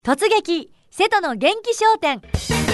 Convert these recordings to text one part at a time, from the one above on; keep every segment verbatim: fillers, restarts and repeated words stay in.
突撃瀬戸の元気商店。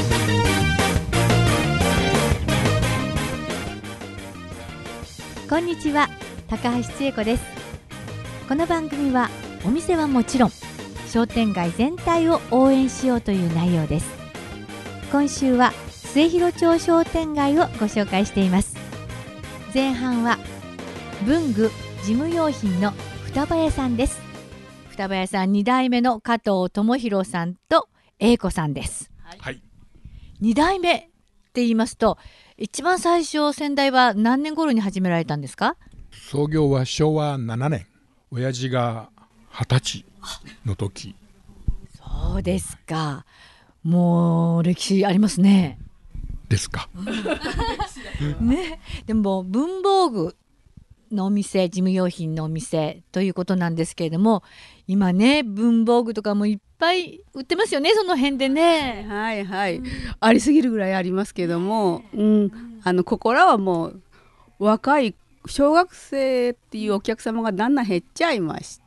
こんにちは、高橋千恵子です。この番組はお店はもちろん商店街全体を応援しようという内容です。今週は末広町商店街をご紹介しています。前半は文具事務用品の双葉屋さんです。双葉屋さんに代目の加藤智弘さんと英子さんです。 はい、 に代目って言いますと、一番最初先代は何年頃に始められたんですか？ 創業はしょうわななねん、親父がはたちの時。 そうですか。もう歴史ありますね。 ですかね、でも文房具のお店、事務用品のお店ということなんですけれども、今ね文房具とかもいっぱい売ってますよね、その辺でね。 はいはい、うん、ありすぎるぐらいありますけども、うん、あのここらはもう若い小学生っていうお客様がだんだん減っちゃいまして、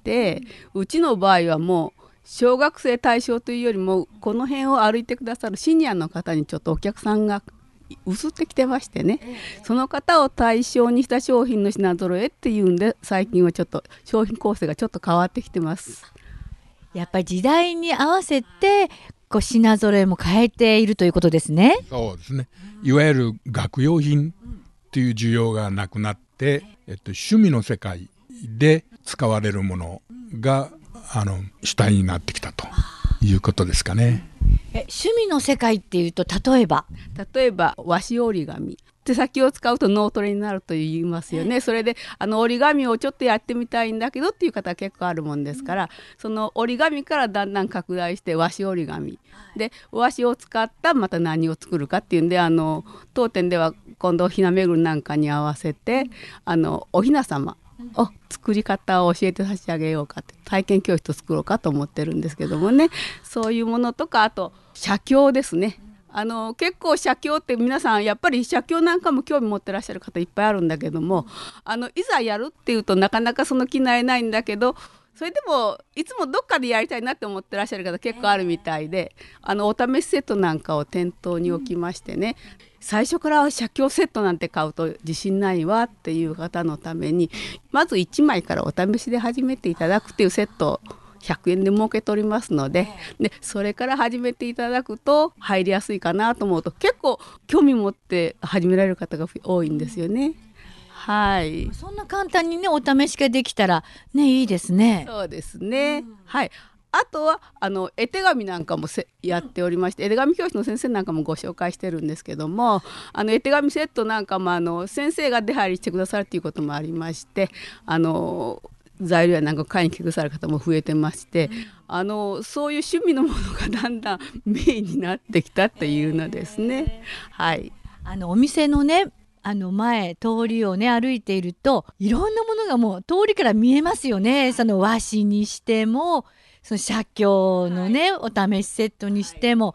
うちの場合はもう小学生対象というよりもこの辺を歩いてくださるシニアの方にちょっとお客さんが移ってきてましてね、その方を対象にした商品の品揃えっていうんで、最近はちょっと商品構成がちょっと変わってきてます。 やっぱり時代に合わせてこう品揃えも変えているということですね。 そうですね、いわゆる学用品っていう需要がなくなって、えっと、趣味の世界で使われるものがあの主体になってきたということですかね。 え趣味の世界っていうと、例えば例えば和紙折り紙、手先を使うと脳トレになると言いますよね。それであの折り紙をちょっとやってみたいんだけどっていう方は結構あるもんですから、その折り紙からだんだん拡大して和紙折り紙で、和紙を使ったまた何を作るかっていうんで、あの当店では今度ひなめぐりなんかに合わせてあのおひな様を作り方を教えて差し上げようかって、体験教室を作ろうかと思ってるんですけどもね。そういうものとか、あと写経ですね。あの結構写経って皆さんやっぱり写経なんかも興味持ってらっしゃる方いっぱいあるんだけども、あのいざやるっていうとなかなかその気ないないんだけど、それでもいつもどっかでやりたいなって思ってらっしゃる方結構あるみたいで、あのお試しセットなんかを店頭に置きましてね、最初から写経セットなんて買うと自信ないわっていう方のために、まずいちまいからお試しで始めていただくっていうセットをひゃくえんで設けておりますので、でそれから始めていただくと入りやすいかなと思うと、結構興味持って始められる方が多いんですよね。はい、 そんな簡単にねお試しができたらね、いいですね。 そうですね、うん、はい。あとはあの絵手紙なんかもせやっておりまして、絵手紙教室の先生なんかもご紹介してるんですけども、あの絵手紙セットなんかもあの先生が出入りしてくださるということもありまして、あの材料やなんか買いに来てくださる方も増えてまして、うん、あのそういう趣味のものがだんだんメインになってきたというのですね、えー、はい。 あのお店のねあの前通りをね歩いていると、いろんなものがもう通りから見えますよね。その和紙にしてもその写経のね、はい、お試しセットにしても、はい、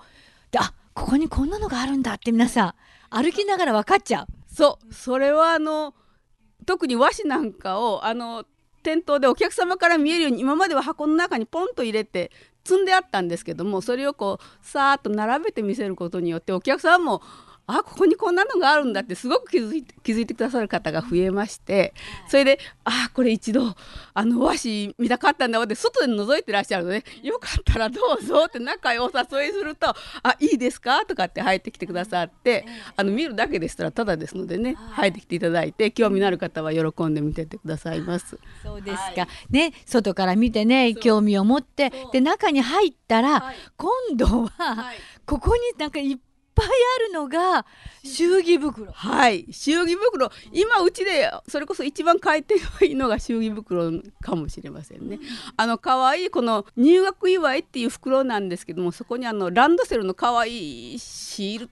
であここにこんなのがあるんだって皆さん歩きながら分かっちゃう。 そうそれはあの特に和紙なんかをあの店頭でお客様から見えるように、今までは箱の中にポンと入れて積んであったんですけども、それをこうさーっと並べて見せることによって、お客さんもあここにこんなのがあるんだってすごく気づいて気づいてくださる方が増えまして、それであこれ一度あの和紙見たかったんだって外で覗いてらっしゃるので、よかったらどうぞって中へお誘いすると、あいいですかとかって入ってきてくださって、あの見るだけでしたらただですのでね、入ってきていただいて、興味のある方は喜んで見ててくださいます。 そうですか、はい、ね、外から見てね興味を持って、で中に入ったら、はい、今度は、はい、ここになんかいっぱいいっぱいあるのが祝儀袋。 はい、祝儀袋、今うちでそれこそ一番買い手がいいのが祝儀袋かもしれませんね。あの可愛いこの入学祝いっていう袋なんですけども、そこにあのランドセルの可愛いシールと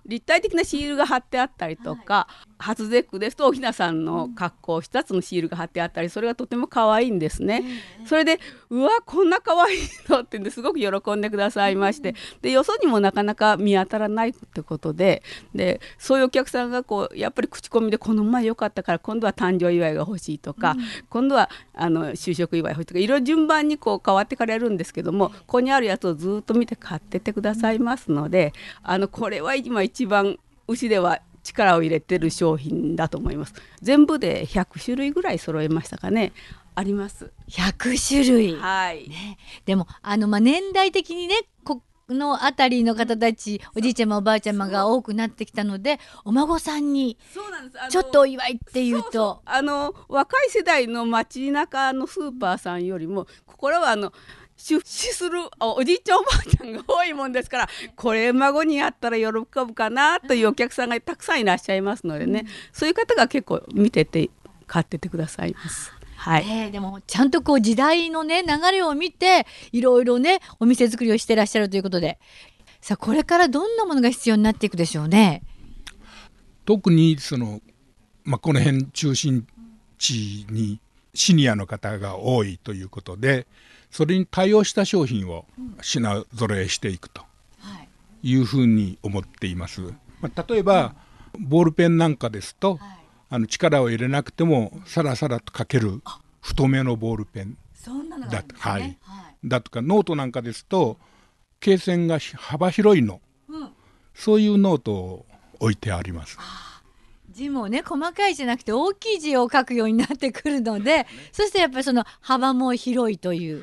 立体的なシールが貼ってあったりとか、はい、初節句ですとおひなさんの格好をしたつのシールが貼ってあったり、それがとても可愛いんですね、うん、それでうわこんな可愛いのってんですごく喜んでくださいまして、うん、でよそにもなかなか見当たらないってことで、でそういうお客さんがこうやっぱり口コミでこの前良かったから今度は誕生祝いが欲しいとか、うん、今度はあの就職祝い欲しいとか、いろいろ順番にこう変わってかれるんですけども、ここにあるやつをずっと見て買ってってくださいますので、あのこれは今一番うちでは力を入れてる商品だと思います。全部でひゃくしゅるいぐらい揃えましたかね。あります。 ひゃくしゅるい、 はいね、でもあの、まあ、年代的にねこのあたりの方たち、おじいちゃまおばあちゃまが多くなってきたので、お孫さんにちょっとお祝いっていうと、そうそう、 あの若い世代の街中のスーパーさんよりもここらはあの出資するおじいちゃんおばあちゃんが多いもんですから、これ孫にやったら喜ぶかなというお客さんがたくさんいらっしゃいますのでね、うん、そういう方が結構見てて買っててくださいます。はい、 えー、でもちゃんとこう時代のね流れを見ていろいろねお店作りをしてらっしゃるということで、さあこれからどんなものが必要になっていくでしょうね。 特にその、まあ、この辺中心地にシニアの方が多いということで、それに対応した商品を品揃えしていくというふうに思っています。まあ、例えばボールペンなんかですと、はい、あの力を入れなくてもさらさらと書ける太めのボールペンだと、はい、だとかノートなんかですと罫線が幅広いの、うん、そういうノートを置いてあります。 字もね細かいじゃなくて大きい字を書くようになってくるので、そしてやっぱりその幅も広いという。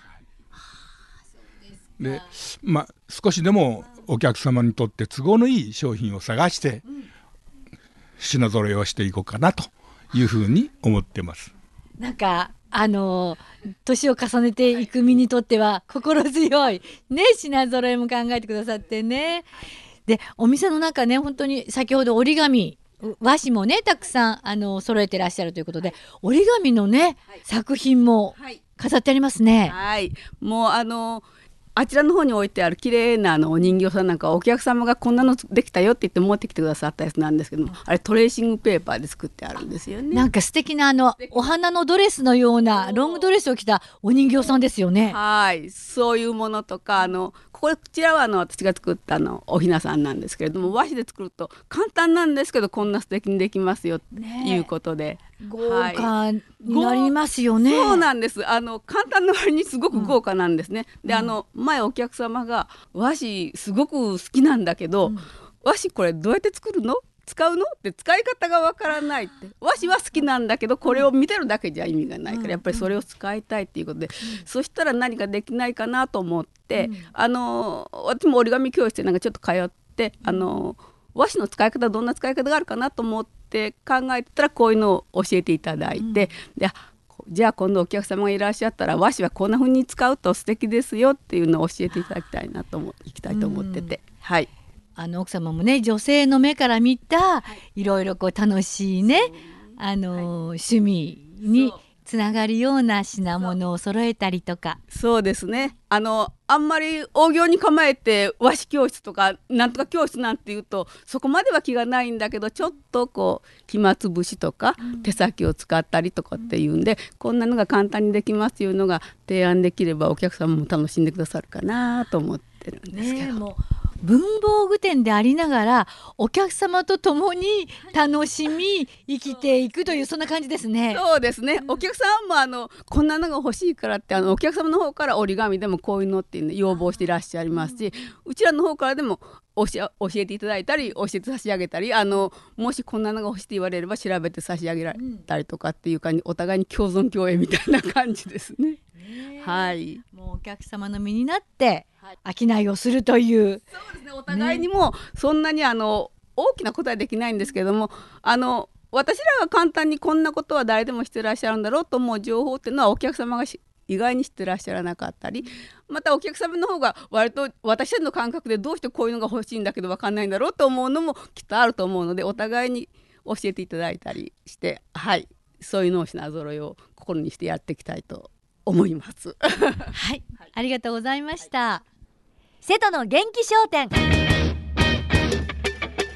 で、まあ、少しでもお客様にとって都合のいい商品を探して品揃えをしていこうかなというふうに思ってます。 なんかあの年を重ねていく身にとっては心強い、ね、品揃えも考えてくださってね。でお店の中ね本当に先ほど折り紙和紙もねたくさんあの揃えてらっしゃるということで、折り紙のね、はい、作品も飾ってありますね。 はい、もうあのあちらの方に置いてある綺麗なあのお人形さんなんかお客様がこんなのできたよって言って持ってきてくださったやつなんですけども、あれトレーシングペーパーで作ってあるんですよね。 なんか素敵なあのお花のドレスのようなロングドレスを着たお人形さんですよね。 はい、そういうものとか、あのここちらはあの私が作ったあのおひなさんなんですけれども、和紙で作ると簡単なんですけどこんな素敵にできますよということで、 豪華になりますよね。 そうなんです。あの簡単な割にすごく豪華なんですね、うん、であの前お客様が和紙すごく好きなんだけど、うん、和紙これどうやって作るの使うのって使い方がわからないって、和紙は好きなんだけどこれを見てるだけじゃ意味がないから、やっぱりそれを使いたいっていうことで、うん、そしたら何かできないかなと思って、うん、あの私も折り紙教室でなんかちょっと通って、あの和紙の使い方どんな使い方があるかなと思って考えてたらこういうのを教えていただいて、うん、でじゃあ今度お客様がいらっしゃったら和紙はこんな風に使うと素敵ですよっていうのを教えていただきたいなと思いきたいと思ってて、うん、はい、 あの奥様もね女性の目から見たいろいろこう楽しいね、あのーはい、趣味につながるような品物を揃えたりとか。 そうですね、あのあんまり大行に構えて和紙教室とかなんとか教室なんていうとそこまでは気がないんだけど、ちょっとこう暇つぶしとか手先を使ったりとかっていうんで、うん、こんなのが簡単にできますというのが提案できればお客様も楽しんでくださるかなと思ってるんですけど、ね、もう文房具店でありながらお客様と共に楽しみ生きていくという、そんな感じですね。 そうですね、お客さんもあのこんなのが欲しいからってあのお客様の方から折り紙でもこういうのっていうの要望していらっしゃいますし、うちらの方からでも教え、教えていただいたり教えて差し上げたり、あのもしこんなのが欲しいと言われれば調べて差し上げられたりとかっていう感じ、お互いに共存共栄みたいな感じですね。はい、 もうお客様の身になって商いをするという、はい、 そうですね、お互いにもそんなにあの大きなことはできないんですけども、あの私らが簡単にこんなことは誰でもしてらっしゃるんだろうと思う情報っていうのはお客様が意外に知ってらっしゃらなかったり、またお客様の方が割と私たちの感覚でどうしてこういうのが欲しいんだけど分かんないんだろうと思うのもきっとあると思うので、お互いに教えていただいたりして、はい、そういうのを品揃えを心にしてやっていきたいと思いますはい、ありがとうございました、はい、瀬戸の元気商店。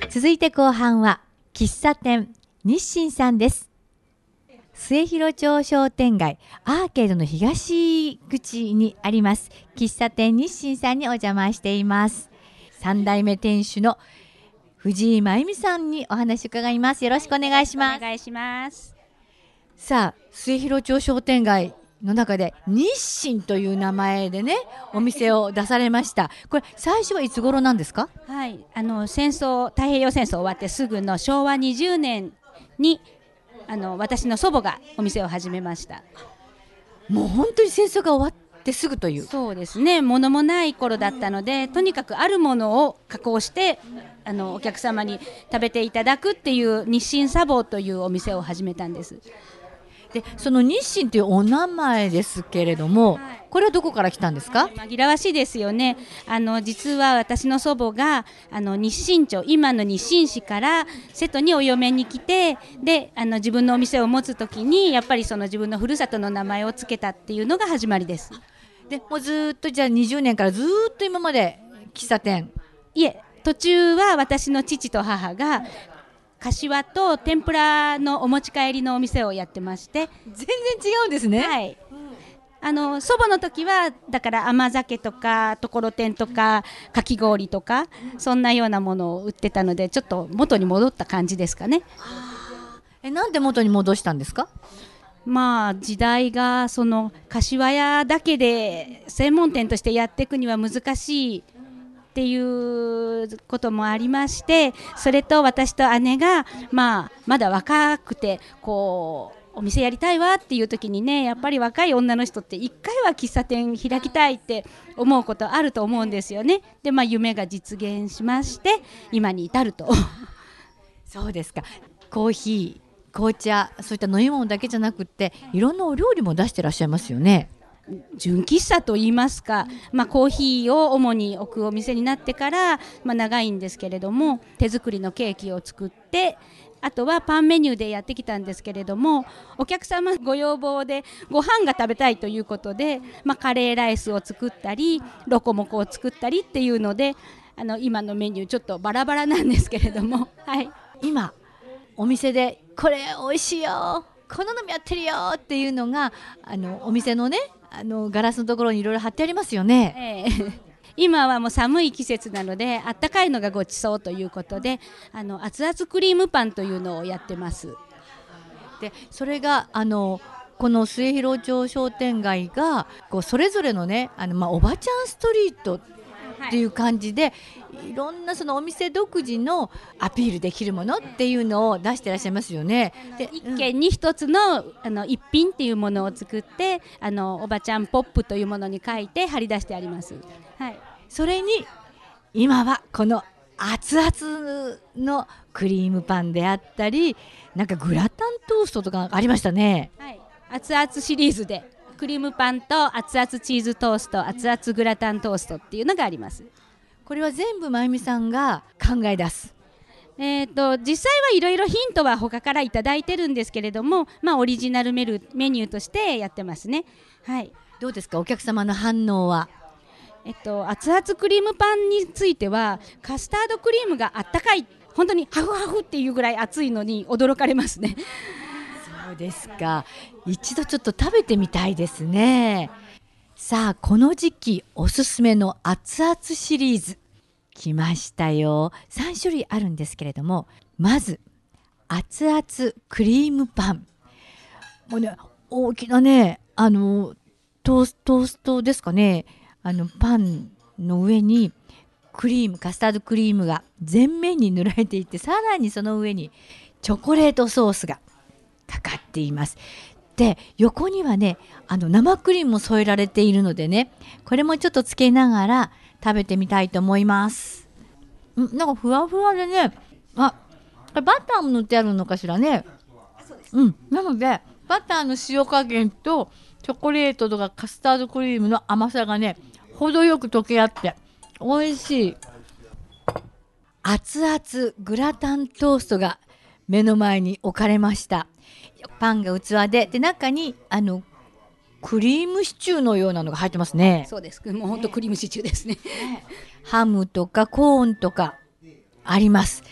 続いて後半は喫茶店日清さんです。末広町商店街アーケードの東口にあります喫茶店日清さんにお邪魔しています。さん代目店主の藤井真由美さんにお話伺います。よろしくお願いします。 お願いします。 さあ、末広町商店街の中で日清という名前でねお店を出されました。これ最初はいつ頃なんですか？ はい、あの戦争太平洋戦争終わってすぐのしょうわにじゅうねんにあの私の祖母がお店を始めました。 もう本当に戦争が終わってすぐという。 そうですね、物もない頃だったので、とにかくあるものを加工してあのお客様に食べていただくっていう日清茶房というお店を始めたんです。 でその日清というお名前ですけれども、はい、これはどこから来たんですか？ 紛らわしいですよね。あの実は私の祖母があの日清町、今の日清市から瀬戸にお嫁に来て、であの自分のお店を持つときにやっぱりその自分のふるさとの名前をつけたっていうのが始まりです。 でもうずっとじゃあにじゅうねんからずっと今まで喫茶店？ いえ、途中は私の父と母が柏と天ぷらのお持ち帰りのお店をやってまして。 全然違うんですね。 はい、あの祖母の時はだから甘酒とかところてんとかかき氷とかそんなようなものを売ってたので、ちょっと元に戻った感じですかね。 え、なんで元に戻したんですか？ まあ時代がその柏屋だけで専門店としてやっていくには難しいっていうこともありまして、それと私と姉が、まあ、まだ若くてこうお店やりたいわっていう時にね、やっぱり若い女の人って一回は喫茶店開きたいって思うことあると思うんですよね。で、まあ、夢が実現しまして今に至ると。 そうですか。コーヒー、紅茶、そういった飲み物だけじゃなくっていろんなお料理も出してらっしゃいますよね。 純喫茶といいますか、まあ、コーヒーを主に置くお店になってから、まあ、長いんですけれども、手作りのケーキを作って、あとはパンメニューでやってきたんですけれども、お客様ご要望でご飯が食べたいということで、まあ、カレーライスを作ったりロコモコを作ったりっていうので、あの今のメニューちょっとバラバラなんですけれども、はい、 今お店でこれ美味しいよ、この飲みやってるよっていうのがあのお店のね、あのガラスのところにいろいろ貼ってありますよね。 えー、今はもう寒い季節なのであったかいのがごちそうということで、あの熱々クリームパンというのをやってます。 でそれがあのこの末広町商店街がこうそれぞれのね、あの、まあ、おばちゃんストリートっていう感じで、はい、いろんなそのお店独自のアピールできるものっていうのを出してらっしゃいますよね。 で一軒に一つ の, あの一品っていうものを作って、あのおばちゃんポップというものに書いて貼り出してあります。はい、 それに今はこの熱々のクリームパンであったり、なんかグラタントーストとかありましたね。 はい、熱々シリーズでクリームパンと熱々チーズトースト、熱々グラタントーストっていうのがあります。 これは全部まゆみさんが考え出す？ えー、と実際はいろいろヒントは他からいただいてるんですけれども、まあ、オリジナルメルメニューとしてやってますね。はい、 どうですか、お客様の反応は？ えっと、熱々クリームパンについてはカスタードクリームがあったかい、本当にハフハフっていうぐらい熱いのに驚かれますね。 そうですか、一度ちょっと食べてみたいですね。さあ、この時期おすすめの熱々シリーズ来ましたよ。さん種類あるんですけれども、まず熱々クリームパン、もうね、大きなね、あのトース、トーストですかね、あのパンの上にクリーム、カスタードクリームが全面に塗られていて、さらにその上にチョコレートソースがかかっています。で、横にはね、あの生クリームも添えられているのでね、これもちょっとつけながら食べてみたいと思います。ん、なんかふわふわでね、あ、バターも塗ってあるのかしらね。うん、なのでバターの塩加減とチョコレートとかカスタードクリームの甘さがね、程よく溶け合って美味しい。熱々グラタントーストが目の前に置かれました。パンが器で、で中にあのクリームシチューのようなのが入ってますね。 そうです、もう本当クリームシチューですね。 ハムとかコーンとかあります。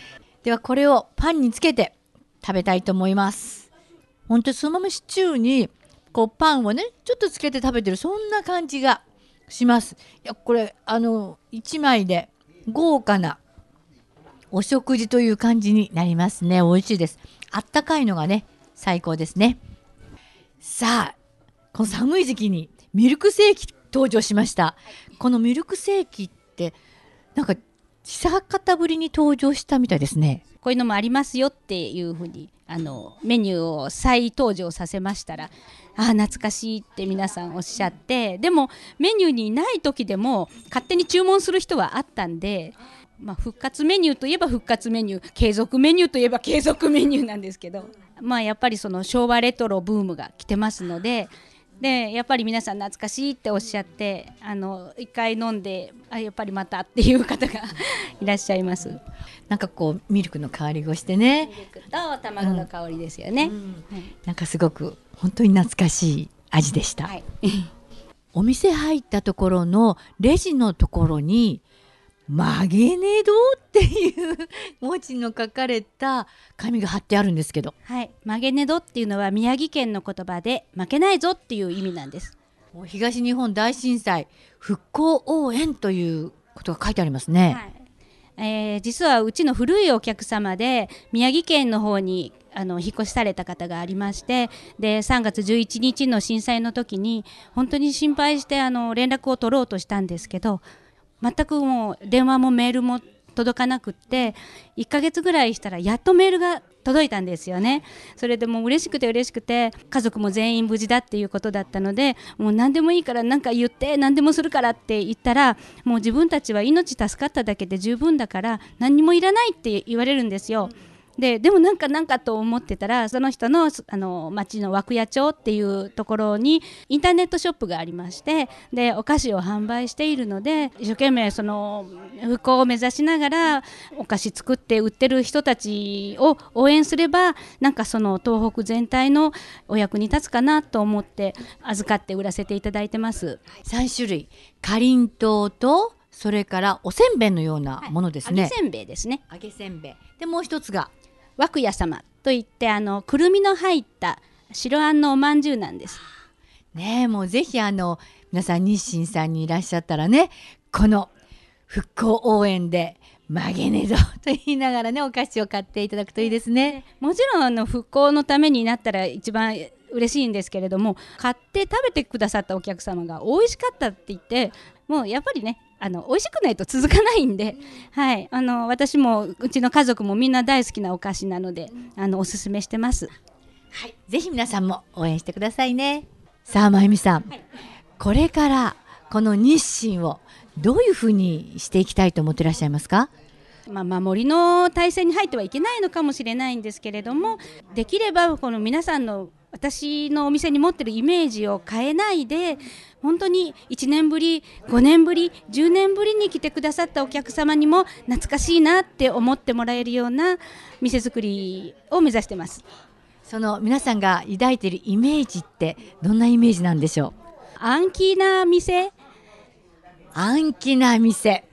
ではこれをパンにつけて食べたいと思います。ほんとそのままシチューにこうパンをねちょっとつけて食べてる、そんな感じがします。いやこれあのいちまいで豪華なお食事という感じになりますね。美味しいです。あったかいのがね最高ですね。さあこの寒い時期にミルクセーキ登場しました。このミルクセーキってなんか久方ぶりに登場したみたいですね。 こういうのもありますよっていうふうにあのメニューを再登場させましたら、ああ懐かしいって皆さんおっしゃって、でもメニューにない時でも勝手に注文する人はあったんで、まあ、復活メニューといえば復活メニュー、継続メニューといえば継続メニューなんですけど、まあ、やっぱりその昭和レトロブームが来てますので、でやっぱり皆さん懐かしいっておっしゃって、あの一回飲んであやっぱりまたっていう方がいらっしゃいます。 なんかこうミルクの香りがしてね、 ミルクと卵の香りですよね、うんうんはい、なんかすごく本当に懐かしい味でした、はい、お店入ったところのレジのところにマゲネドっていう文字の書かれた紙が貼ってあるんですけど、 はい、マゲネドっていうのは宮城県の言葉で負けないぞっていう意味なんです。 東日本大震災復興応援ということが書いてありますね、 はいえー、実はうちの古いお客様で宮城県の方にあの引っ越しされた方がありまして、でさんがつじゅういちにちの震災の時に本当に心配してあの連絡を取ろうとしたんですけど、全くもう電話もメールも届かなくって、いっかげつぐらいしたらやっとメールが届いたんですよね。それでもう嬉しくて嬉しくて、家族も全員無事だっていうことだったので、もう何でもいいから何か言って、何でもするからって言ったら、もう自分たちは命助かっただけで十分だから何にもいらないって言われるんですよ。で, でもなんかなんかと思ってたら、その人 の, あの町の涌谷町っていうところにインターネットショップがありまして、でお菓子を販売しているので、一生懸命その復興を目指しながらお菓子作って売ってる人たちを応援すれば、なんかその東北全体のお役に立つかなと思って預かって売らせていただいてます。 さんしゅるい、かりんとうとそれからおせんべいのようなものですね、 はい、揚げせんべいですね。 揚げせんべいで、もう一つが涌谷様といって、あのくるみの入った白あんのおまんじゅうなんですね。えもうぜひあの皆さん日清さんにいらっしゃったらね、この復興応援で曲げねぞと言いながらねお菓子を買っていただくといいですね。 もちろんあの復興のためになったら一番嬉しいんですけれども、買って食べてくださったお客様が美味しかったって言って、もうやっぱりねあの美味しくないと続かないんで、はい、あの私もうちの家族もみんな大好きなお菓子なので、あのおすすめしてます、 はい、ぜひ皆さんも応援してくださいね。さあまゆみさん、はい、これからこの日清をどういうふうにしていきたいと思っていらっしゃいますか？ まあ、守りの体制に入ってはいけないのかもしれないんですけれども、できればこの皆さんの私のお店に持ってるイメージを変えないで、本当にいちねんぶり、ごねんぶり、じゅうねんぶりに来てくださったお客様にも懐かしいなって思ってもらえるような店作りを目指してます。 その皆さんが抱いているイメージってどんなイメージなんでしょう？ 暗気な店、 暗気な店、 はい、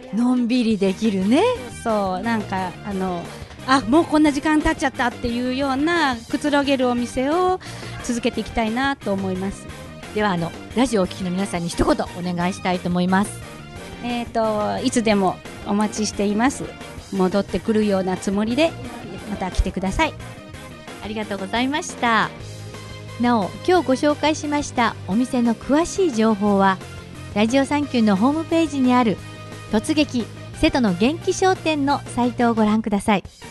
のんびりできるね。 そうなんかあのあもうこんな時間経っちゃったっていうようなくつろげるお店を続けていきたいなと思います。 ではあのラジオをお聞きの皆さんに一言お願いしたいと思います。 えーといつでもお待ちしています。戻ってくるようなつもりでまた来てください。 ありがとうございました。なお今日ご紹介しましたお店の詳しい情報はラジオサンキューのホームページにある突撃瀬戸の元気商店のサイトをご覧ください。